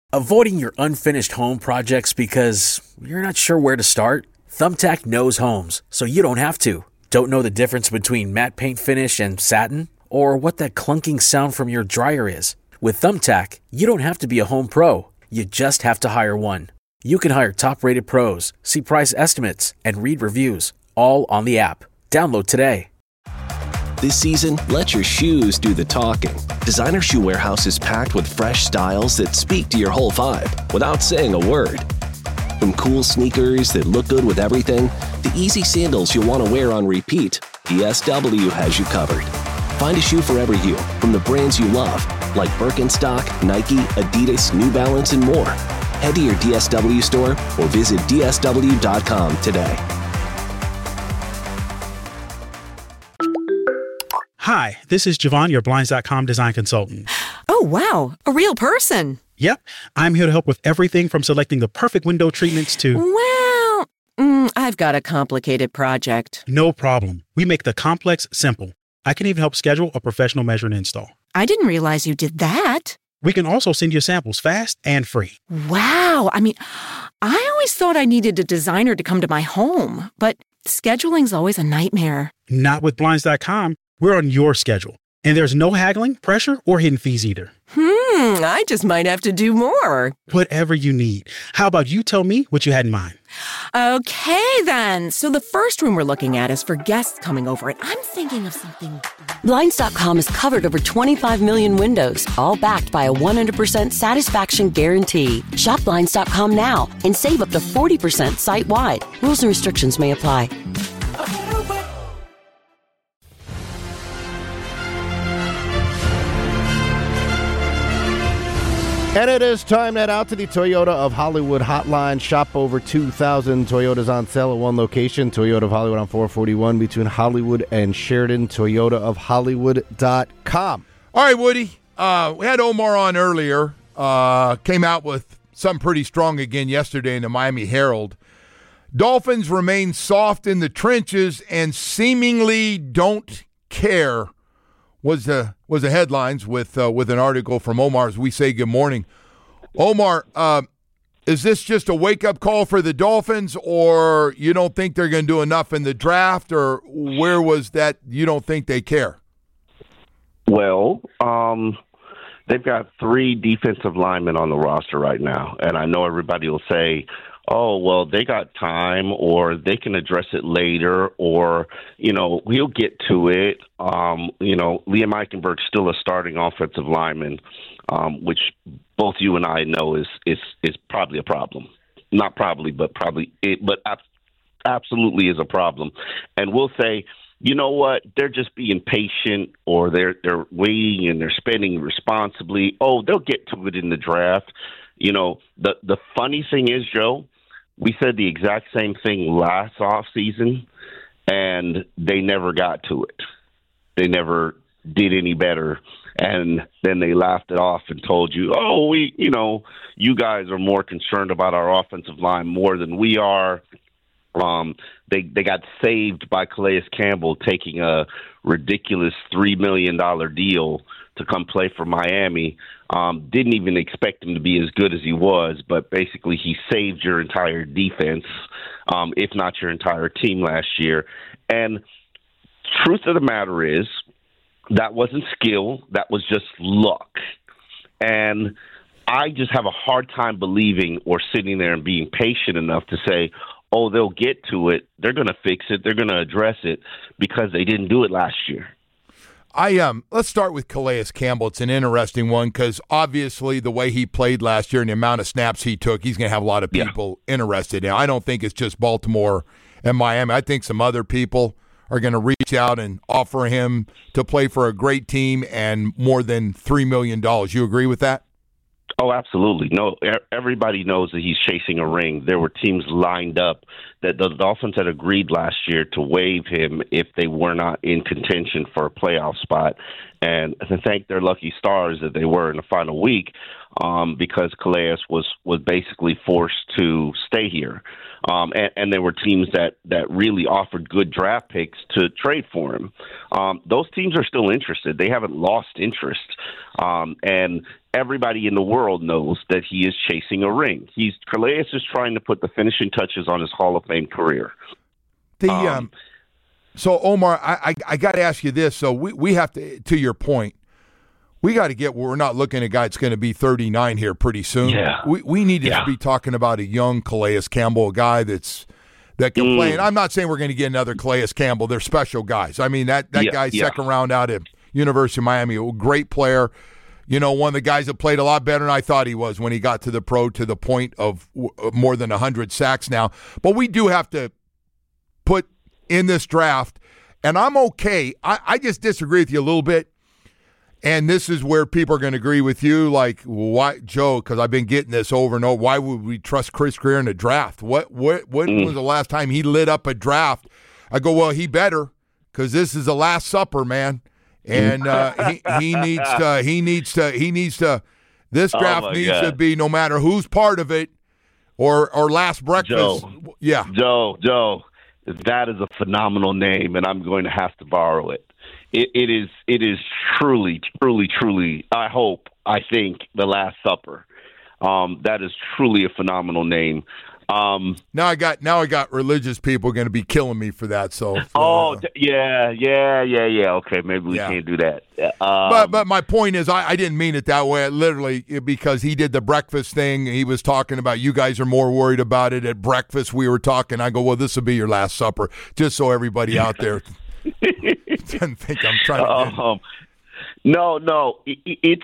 Avoiding your unfinished home projects because you're not sure where to start? Thumbtack knows homes, so you don't have to. Don't know the difference between matte paint finish and satin? Or what that clunking sound from your dryer is? With Thumbtack, you don't have to be a home pro. You just have to hire one. You can hire top-rated pros, see price estimates, and read reviews, all on the app. Download today. This season, let your shoes do the talking. Designer Shoe Warehouse is packed with fresh styles that speak to your whole vibe without saying a word. From cool sneakers that look good with everything, to easy sandals you'll want to wear on repeat, DSW has you covered. Find a shoe for every you from the brands you love, like Birkenstock, Nike, Adidas, New Balance, and more. Head to your DSW store or visit DSW.com today. Hi, this is Javon, your Blinds.com design consultant. Oh, wow. A real person. Yep. I'm here to help with everything from selecting the perfect window treatments to... Well, I've got a complicated project. No problem. We make the complex simple. I can even help schedule a professional measure and install. I didn't realize you did that. We can also send you samples fast and free. Wow. I always thought I needed a designer to come to my home, but scheduling's always a nightmare. Not with Blinds.com. We're on your schedule. And there's no haggling, pressure, or hidden fees either. I just might have to do more. Whatever you need. How about you tell me what you had in mind? Okay, then. So the first room we're looking at is for guests coming over, and I'm thinking of something... Blinds.com has covered over 25 million windows, all backed by a 100% satisfaction guarantee. Shop Blinds.com now and save up to 40% site-wide. Rules and restrictions may apply. And it is time to head out to the Toyota of Hollywood hotline. Shop over 2,000 Toyotas on sale at one location. Toyota of Hollywood on 441 between Hollywood and Sheridan. ToyotaofHollywood.com. All right, Woody. We had Omar on earlier. Came out with something pretty strong again yesterday in the Miami Herald. Dolphins remain soft in the trenches and seemingly don't care. Was the headlines with an article from Omar as we say good morning. Omar, is this just a wake-up call for the Dolphins, or you don't think they're going to do enough in the draft, or where was that you don't think they care? Well, they've got 3 defensive linemen on the roster right now, and I know everybody will say, oh, well, they got time, or they can address it later, or, we'll get to it. Liam Eichenberg's still a starting offensive lineman, which both you and I know is probably a problem. Not probably, but absolutely is a problem. And we'll say, you know what, they're just being patient, or they're waiting and they're spending responsibly. Oh, they'll get to it in the draft. The funny thing is, Joe, we said the exact same thing last offseason, and they never got to it. They never did any better, and then they laughed it off and told you, oh, you guys are more concerned about our offensive line more than we are. They got saved by Calais Campbell taking a ridiculous $3 million deal to come play for Miami. Didn't even expect him to be as good as he was, but basically he saved your entire defense, if not your entire team last year. And truth of the matter is, that wasn't skill, that was just luck. And I just have a hard time believing or sitting there and being patient enough to say, oh, they'll get to it, they're going to fix it, they're going to address it, because they didn't do it last year. Let's start with Calais Campbell. It's an interesting one because obviously the way he played last year and the amount of snaps he took, he's going to have a lot of people interested in. I don't think it's just Baltimore and Miami. I think some other people are going to reach out and offer him to play for a great team and more than $3 million. You agree with that? Oh, absolutely. No, everybody knows that he's chasing a ring. There were teams lined up that the Dolphins had agreed last year to waive him if they were not in contention for a playoff spot. and to thank their lucky stars that they were in the final week, because Calais was basically forced to stay here. And there were teams that really offered good draft picks to trade for him. Those teams are still interested. They haven't lost interest. And everybody in the world knows that he is chasing a ring. Calais is trying to put the finishing touches on his Hall of Fame career. So, Omar, I got to ask you this. So we have to your point, we got to get where we're not looking at a guy that's going to be 39 here pretty soon. Yeah. We need to be talking about a young Calais Campbell, a guy that can play. And I'm not saying we're going to get another Calais Campbell. They're special guys. I mean, that guy's second round out at University of Miami, a great player. You know, one of the guys that played a lot better than I thought he was when he got to the pro, to the point of more than 100 sacks now. But we do have to put in this draft, and I'm okay. I just disagree with you a little bit. And this is where people are going to agree with you, like, why, Joe, because I've been getting this over and over. Why would we trust Chris Grier in a draft? When was the last time he lit up a draft? I go, well, he better, because this is the Last Supper, man. And he needs to. This draft needs to be, no matter who's part of it, or Last Breakfast. Joe, that is a phenomenal name, and I'm going to have to borrow it. It is truly, I think, the Last Supper. That is truly a phenomenal name. Now I got religious people going to be killing me for that. So yeah. Okay, maybe we can't do that. But my point is, I didn't mean it that way. Literally, because he did the breakfast thing. He was talking about, you guys are more worried about it at breakfast. We were talking. I go, well, this will be your Last Supper, just so everybody out there didn't think I'm trying to. No. It's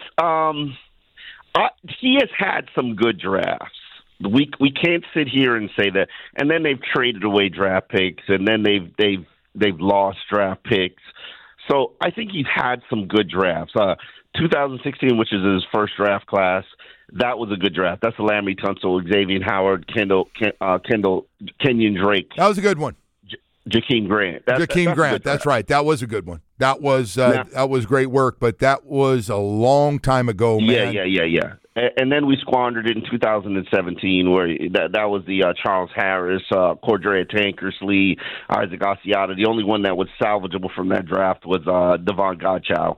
he has had some good drafts. We can't sit here and say that. And then they've traded away draft picks, and then they've lost draft picks. So I think he's had some good drafts. 2016, which is his first draft class, that was a good draft. That's Laramie Tunsil, Xavier Howard, Kenyon Drake. That was a good one. Jakeem Grant. Jakeem Grant. That's right. That was a good one. That was great work, but that was a long time ago, man. Yeah. And then we squandered it in 2017, where that was the Charles Harris, Cordrea Tankersley, Isaac Asiata. The only one that was salvageable from that draft was Devon Godchow.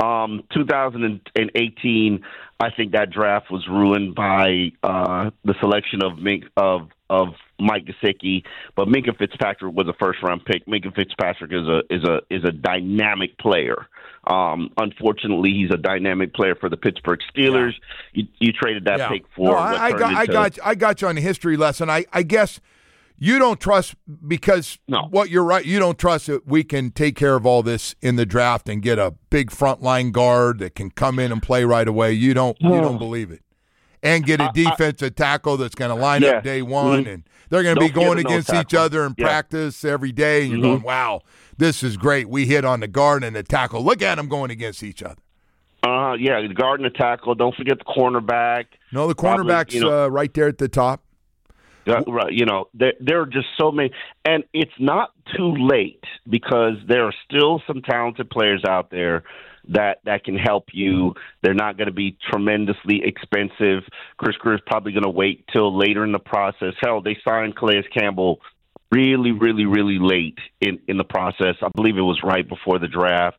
2018, I think that draft was ruined by the selection of Mike Gesicki, but Minkah Fitzpatrick was a first-round pick. Minkah Fitzpatrick is a dynamic player. Unfortunately, he's a dynamic player for the Pittsburgh Steelers. Yeah. You traded that pick for. No, I got you on a history lesson. I guess you don't trust, because what you're right. You don't trust that we can take care of all this in the draft and get a big frontline guard that can come in and play right away. You don't believe it. And get a defensive tackle that's going to line up day one, and they're going to be going against each other in practice every day. And you're going, wow, this is great. We hit on the guard and the tackle. Look at them going against each other. The guard and the tackle. Don't forget the cornerback. No, the cornerback's right there at the top. Right. There are just so many. And it's not too late, because there are still some talented players out there that can help you. They're not going to be tremendously expensive. Chris Grier is probably going to wait till later in the process. Hell, they signed Calais Campbell really, really, really late in the process. I believe it was right before the draft,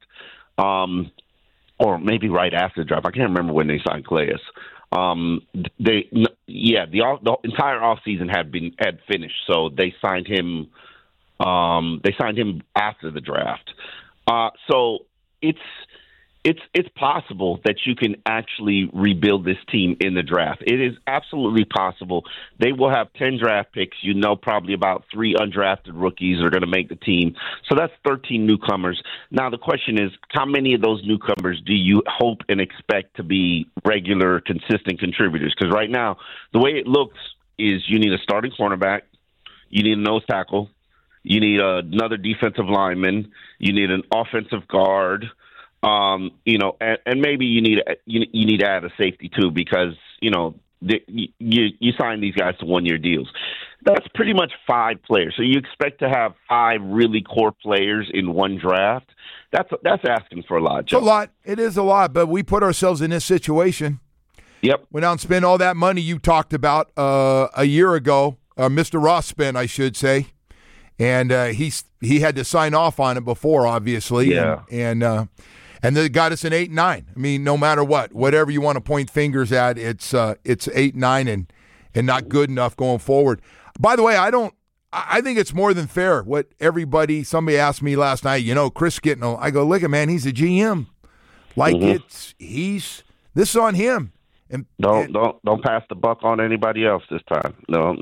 or maybe right after the draft. I can't remember when they signed Calais. The entire offseason had finished, so they signed him. They signed him after the draft. So it's possible that you can actually rebuild this team in the draft. It is absolutely possible. They will have 10 draft picks. Probably about 3 undrafted rookies are going to make the team. So that's 13 newcomers. Now the question is, how many of those newcomers do you hope and expect to be regular, consistent contributors? Because right now, the way it looks is you need a starting cornerback, you need a nose tackle, you need another defensive lineman, you need an offensive guard. And maybe you need to add a safety too, because you sign these guys to 1-year deals. That's pretty much 5 players. So you expect to have 5 really core players in one draft. That's asking for a lot, Joe. It's a lot. It is a lot, but we put ourselves in this situation. Yep. Went out and spent all that money you talked about a year ago. Mr. Ross spent, I should say. And he had to sign off on it before, obviously. Yeah. And they got us an 8-9. I mean, no matter whatever you want to point fingers at, it's 8-9 and not good enough going forward. By the way, I think it's more than fair what somebody asked me last night, Chris getting, I go, look at man, he's a GM. Like this is on him. And don't pass the buck on anybody else this time. No.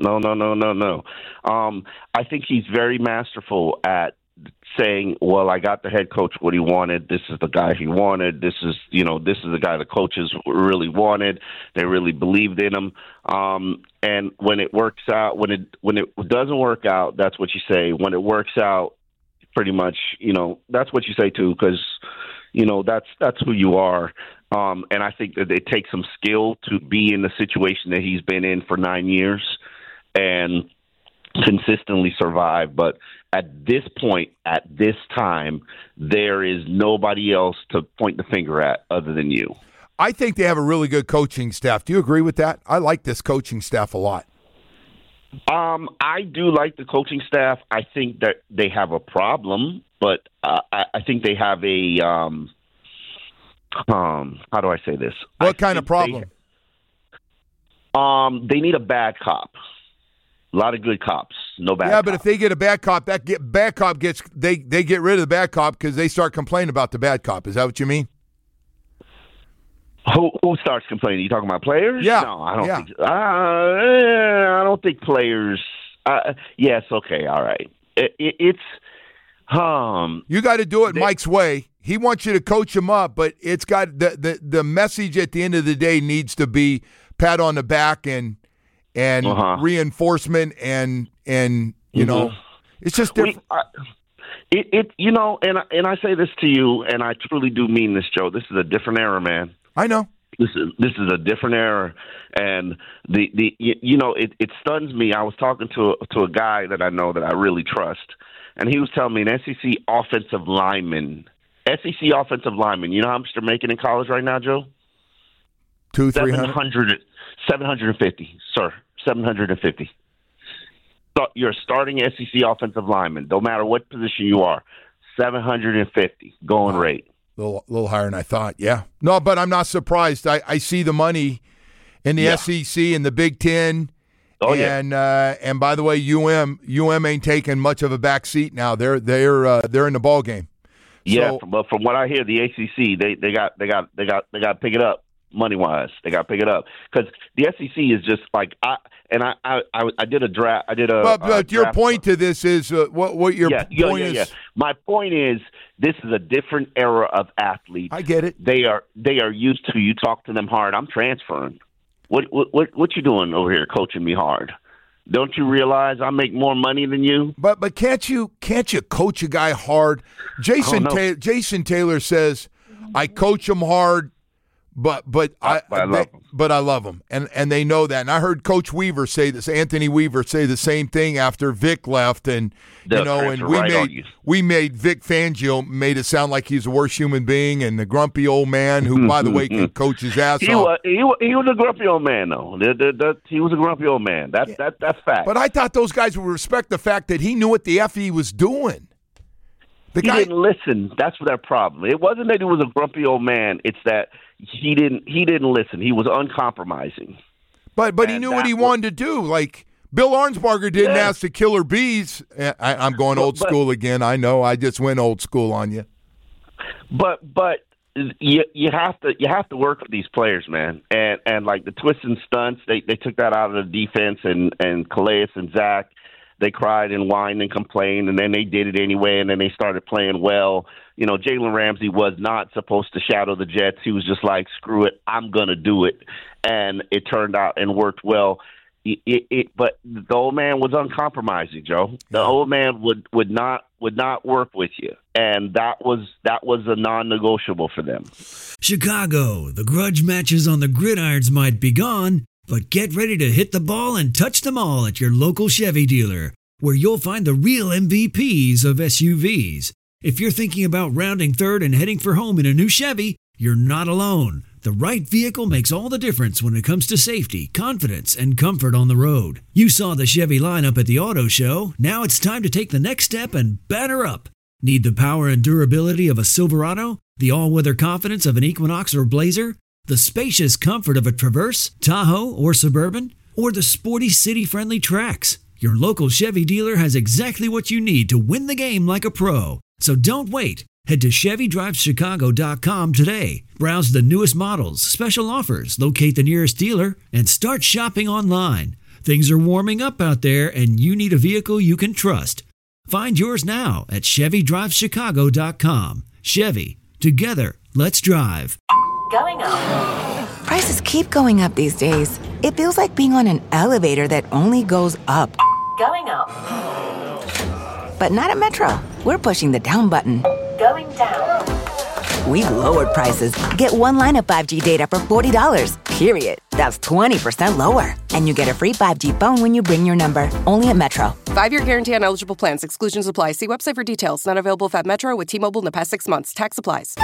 I think he's very masterful at saying, well, I got the head coach what he wanted. This is the guy he wanted. This is the guy the coaches really wanted. They really believed in him. And when it works out, when it doesn't work out, that's what you say. When it works out, pretty much, that's what you say too, because that's who you are. And I think that it takes some skill to be in the situation that he's been in for 9 years and consistently survive. But at this point, at this time, there is nobody else to point the finger at other than you. I think they have a really good coaching staff. Do you agree with that? I like this coaching staff a lot. I do like the coaching staff. I think that they have a problem, but I think they have a how do I say this? What kind of problem? They need a bad cop. A lot of good cops, no bad. Yeah, but if they get a bad cop, they get rid of the bad cop because they start complaining about the bad cop. Is that what you mean? Who starts complaining? You talking about players? Yeah. No, I don't think. I don't think players. Yes. Okay. All right. It's. You got to do it Mike's way. He wants you to coach him up, but it's got the message at the end of the day needs to be pat on the back and reinforcement and you know, it's just different. And I say this to you, and I truly do mean this, Joe. This is a different era, man. I know. This is a different era, and it stuns me. I was talking to a guy that I know that I really trust, and he was telling me an SEC offensive lineman. You know how much they're making in college right now, Joe? 200-300? 750, sir. 750. So you're starting SEC offensive lineman, no matter what position you are. 750 going rate. A little higher than I thought, yeah. No, but I'm not surprised. I see the money in the SEC and the Big Ten. Oh, and by the way, UM ain't taking much of a back seat now. They're in the ball game. Yeah, but from what I hear, the ACC they got to pick it up money wise. They got to pick it up because the SEC is just like I did a draft. But your point to this is what your point is. Yeah. My point is this is a different era of athletes. I get it. They are used to you talk to them hard. I'm transferring. What you doing over here coaching me hard? Don't you realize I make more money than you? But can't you coach a guy hard? Jason Taylor says, I coach him hard, but I love him, and they know that. And I heard Coach Weaver say this, Anthony Weaver say the same thing after Vic left, and we made Vic Fangio made it sound like he's the worst human being and the grumpy old man who, by the way, can coach his ass off. He was a grumpy old man, though. He was a grumpy old man. That's fact. But I thought those guys would respect the fact that he knew what the F he was doing. He didn't listen. That's their problem. It wasn't that he was a grumpy old man. It's that he didn't listen. He was uncompromising. But he knew what he wanted to do. Like Bill Arnsparger didn't ask the Killer Bees. I'm going old school again. I know. I just went old school on you. But you have to work with these players, man. And like the twists and stunts, they took that out of the defense. And Calais and Zach, they cried and whined and complained, and then they did it anyway, and then they started playing well. You know, Jalen Ramsey was not supposed to shadow the Jets. He was just like, screw it, I'm going to do it. And it turned out and worked well. But the old man was uncompromising, Joe. The old man would not work with you, and that was a non-negotiable for them. Chicago, the grudge matches on the gridirons might be gone, But get ready to hit the ball and touch them all at your local Chevy dealer, where you'll find the real MVPs of SUVs. If you're thinking about rounding third and heading for home in a new Chevy, you're not alone. The right vehicle makes all the difference when it comes to safety, confidence, and comfort on the road. You saw the Chevy lineup at the auto show. Now it's time to take the next step and batter up. Need the power and durability of a Silverado? The all-weather confidence of an Equinox or Blazer? The spacious comfort of a Traverse, Tahoe, or Suburban? Or the sporty city-friendly Trax? Your local Chevy dealer has exactly what you need to win the game like a pro. So don't wait. Head to ChevyDrivesChicago.com today. Browse the newest models, special offers, locate the nearest dealer, and start shopping online. Things are warming up out there, and you need a vehicle you can trust. Find yours now at ChevyDrivesChicago.com. Chevy. Together, let's drive. Going up. Prices keep going up these days. It feels like being on an elevator that only goes up. Going up. But not at Metro. We're pushing the down button. Going down. We've lowered prices. Get one line of 5G data for $40, period. That's 20% lower. And you get a free 5G phone when you bring your number. Only at Metro. 5-year guarantee on eligible plans. Exclusions apply. See website for details. Not available at Metro with T-Mobile in the past 6 months. Tax applies.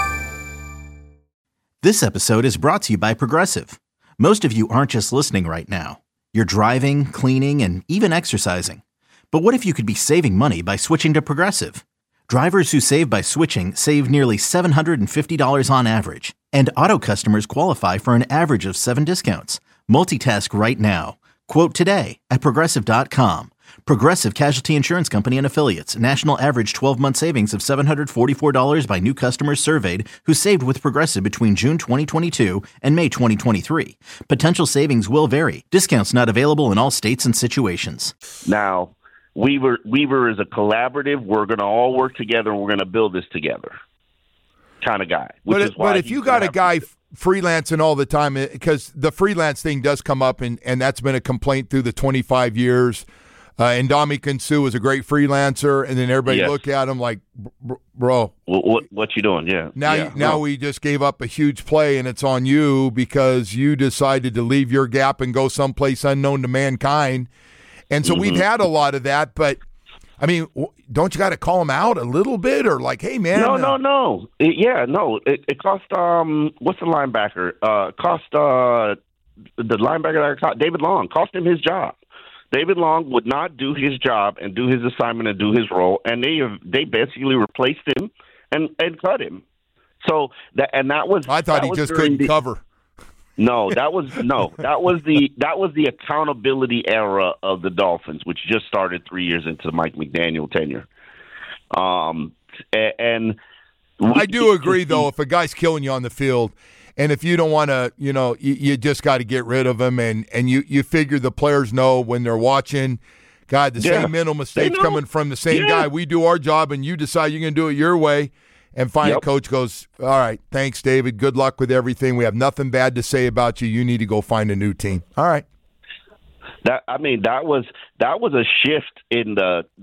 This episode is brought to you by Progressive. Most of you aren't just listening right now. You're driving, cleaning, and even exercising. But what if you could be saving money by switching to Progressive? Drivers who save by switching save nearly $750 on average. And auto customers qualify for an average of 7 discounts. Multitask right now. Quote today at Progressive.com. Progressive Casualty Insurance Company and Affiliates. National average 12-month savings of $744 by new customers surveyed who saved with Progressive between June 2022 and May 2023. Potential savings will vary. Discounts not available in all states and situations. Now, Weaver is a collaborative. We're going to all work together, and we're going to build this together kind of guy. But if you got a guy freelancing all the time, because the freelance thing does come up, and that's been a complaint through the 25 years. And Ndamukong Suh was a great freelancer, and then everybody look at him like, bro. What you doing? Yeah. Now we just gave up a huge play, and it's on you because you decided to leave your gap and go someplace unknown to mankind. And so we've had a lot of that, but, I mean, don't you got to call him out a little bit or like, hey, man. No. It cost, what's the linebacker? The linebacker that caught David Long, cost him his job. David Long would not do his job and do his assignment and do his role, and they basically replaced him and cut him. So that was. I thought he just couldn't cover. No, that was the accountability era of the Dolphins, which just started 3 years into the Mike McDaniel tenure. And I do agree, though, if a guy's killing you on the field. And if you don't want to, you just got to get rid of him. And you figure the players know when they're watching, God, the same mental mistakes coming from the same guy. We do our job, and you decide you're going to do it your way. And finally, coach goes, all right, thanks, David. Good luck with everything. We have nothing bad to say about you. You need to go find a new team. All right. That was a shift in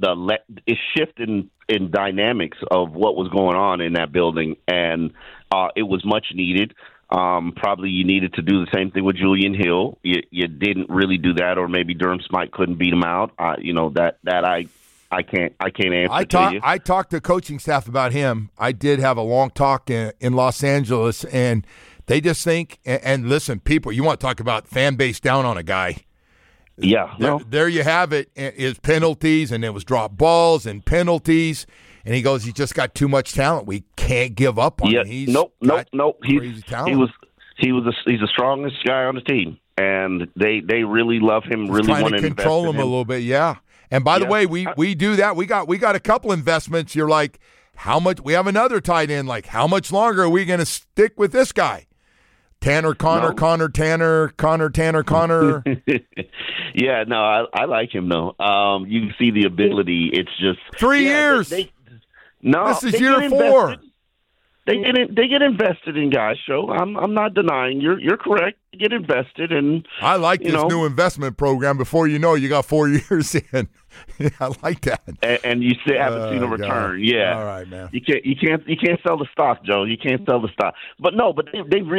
in dynamics of what was going on in that building, and it was much needed. Probably you needed to do the same thing with Julian Hill. You didn't really do that, or maybe Durham Smythe couldn't beat him out. I can't answer to you. I talked to coaching staff about him. I did have a long talk in Los Angeles, and they just think. And listen, people, you want to talk about fan base down on a guy? Yeah, there you have it. Is penalties, and it was drop balls and penalties. And he goes, he's just got too much talent. We can't give up on him. Nope. Crazy talent. He's the strongest guy on the team, and they really love him. He's really trying want to to control him a little bit. Yeah. And by the way, we do that. We got a couple investments. You're like, how much? We have another tight end. Like, how much longer are we going to stick with this guy? Tanner, Connor, Tanner, Connor. Yeah, no, I like him though. You see the ability. It's just 3 years. This is year 4. They get invested in guys, Joe. I'm not denying you're correct. They get invested, and I like this new investment program. Before you know, you got 4 years in. I like that. And you still haven't seen a return. God. Yeah. All right, man. You can't sell the stock, Joe. You can't sell the stock. But no, but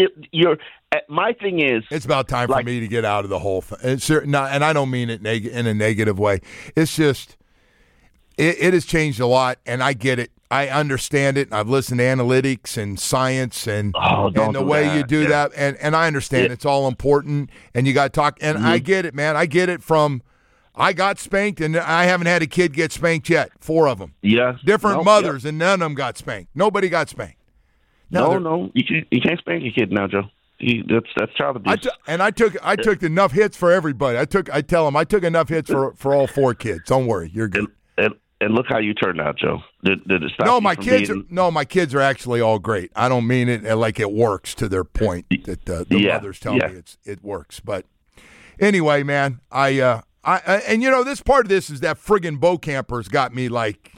my thing is, it's about time for me to get out of the whole thing. And I don't mean it in a negative way. It's just it has changed a lot, and I get it. I understand it. I've listened to analytics and science and the way you do that. And I understand it's all important, and you got to talk. And I get it, man. I get it from I got spanked, and I haven't had a kid get spanked yet. 4 of them. Yeah. Different mothers, and none of them got spanked. Nobody got spanked. No. You can't spank a kid now, Joe. That's child abuse. I took enough hits for everybody. I tell them I took enough hits for all 4 kids. Don't worry, you're good. And look how you turned out, Joe. Did it stop No, my kids are actually all great. I don't mean it like it works to their point that the mothers tell me it works. But anyway, man, I this part of this is that friggin' Beaucamper's got me like,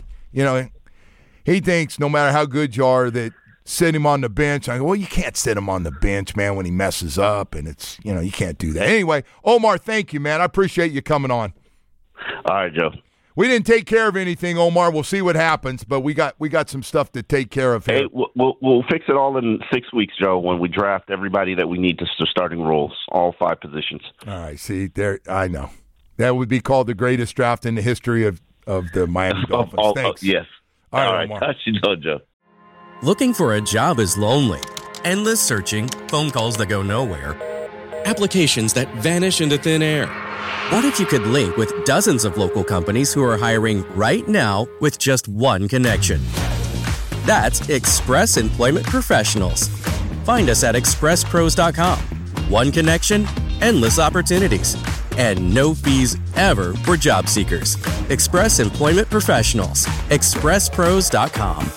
he thinks no matter how good you are that sit him on the bench. I go, well, you can't sit him on the bench, man, when he messes up, and it's, you can't do that. Anyway, Omar, thank you, man. I appreciate you coming on. All right, Joe. We didn't take care of anything, Omar. We'll see what happens, but we got some stuff to take care of here. Hey, we'll fix it all in 6 weeks, Joe, when we draft everybody that we need to starting roles, all 5 positions. All right, see, there, I know. That would be called the greatest draft in the history of the Miami Dolphins. Thanks. Yes. All right, Omar. Touch you, Joe. Looking for a job is lonely. Endless searching, phone calls that go nowhere, applications that vanish into thin air. What if you could link with dozens of local companies who are hiring right now with just one connection? That's Express Employment Professionals. Find us at expresspros.com. One connection, endless opportunities, and no fees ever for job seekers. Express Employment Professionals. expresspros.com.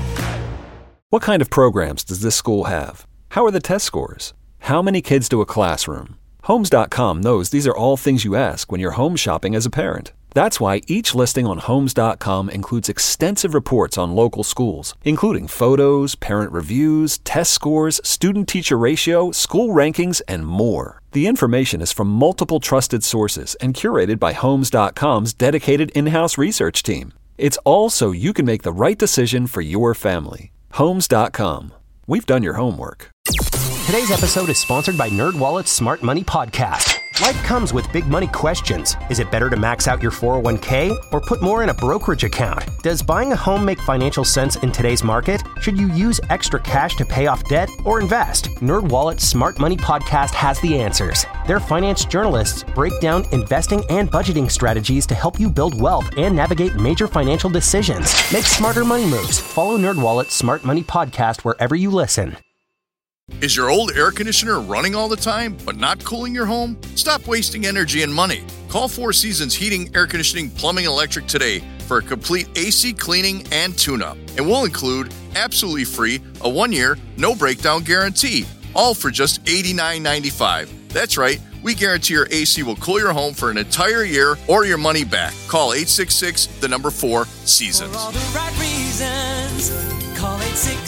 What kind of programs does this school have? How are the test scores? How many kids do a classroom? Homes.com knows these are all things you ask when you're home shopping as a parent. That's why each listing on Homes.com includes extensive reports on local schools, including photos, parent reviews, test scores, student-teacher ratio, school rankings, and more. The information is from multiple trusted sources and curated by Homes.com's dedicated in-house research team. It's all so you can make the right decision for your family. Homes.com. We've done your homework. Today's episode is sponsored by NerdWallet's Smart Money Podcast. Life comes with big money questions. Is it better to max out your 401k or put more in a brokerage account? Does buying a home make financial sense in today's market? Should you use extra cash to pay off debt or invest? NerdWallet's Smart Money Podcast has the answers. Their finance journalists break down investing and budgeting strategies to help you build wealth and navigate major financial decisions. Make smarter money moves. Follow NerdWallet's Smart Money Podcast wherever you listen. Is your old air conditioner running all the time, but not cooling your home? Stop wasting energy and money. Call Four Seasons Heating, Air Conditioning, Plumbing, and Electric today for a complete AC cleaning and tune-up. And we'll include, absolutely free, a 1-year, no-breakdown guarantee, all for just $89.95. That's right, we guarantee your AC will cool your home for an entire year or your money back. Call 866-4-SEASONS. For all the right reasons, call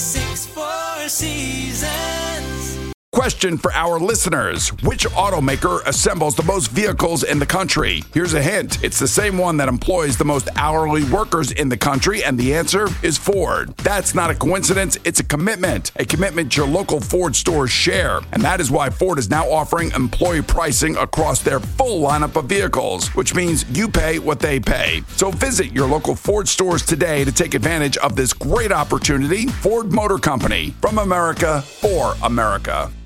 866-4-SEASONS. Question for our listeners. Which automaker assembles the most vehicles in the country? Here's a hint. It's the same one that employs the most hourly workers in the country, and the answer is Ford. That's not a coincidence. It's a commitment your local Ford stores share. And that is why Ford is now offering employee pricing across their full lineup of vehicles, which means you pay what they pay. So visit your local Ford stores today to take advantage of this great opportunity. Ford Motor Company, from America for America.